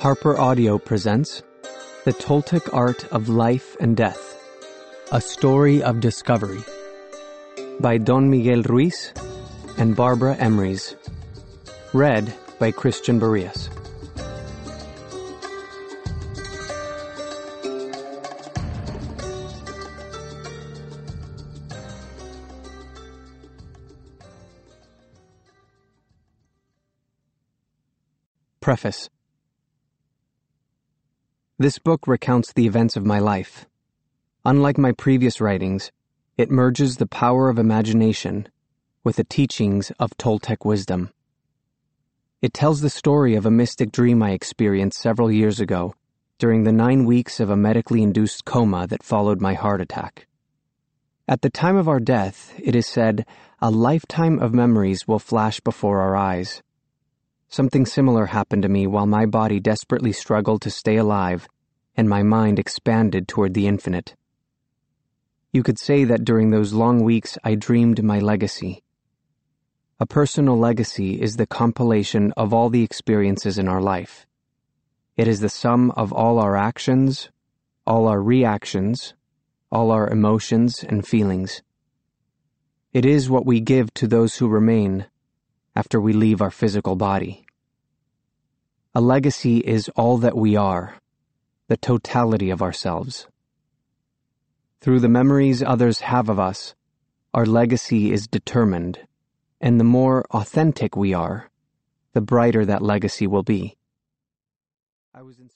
Harper Audio presents The Toltec Art of Life and Death, A Story of Discovery by Don Miguel Ruiz and Barbara Emrys. Read by Christian Barrias. Preface. This book recounts the events of my life. Unlike my previous writings, it merges the power of imagination with the teachings of Toltec wisdom. It tells the story of a mystic dream I experienced several years ago during the 9 weeks of a medically induced coma that followed my heart attack. At the time of our death, it is said, a lifetime of memories will flash before our eyes. Something similar happened to me while my body desperately struggled to stay alive and my mind expanded toward the infinite. You could say that during those long weeks I dreamed my legacy. A personal legacy is the compilation of all the experiences in our life. It is the sum of all our actions, all our reactions, all our emotions and feelings. It is what we give to those who remain after we leave our physical body. A legacy is all that we are, the totality of ourselves. Through the memories others have of us, our legacy is determined, and the more authentic we are, the brighter that legacy will be. I was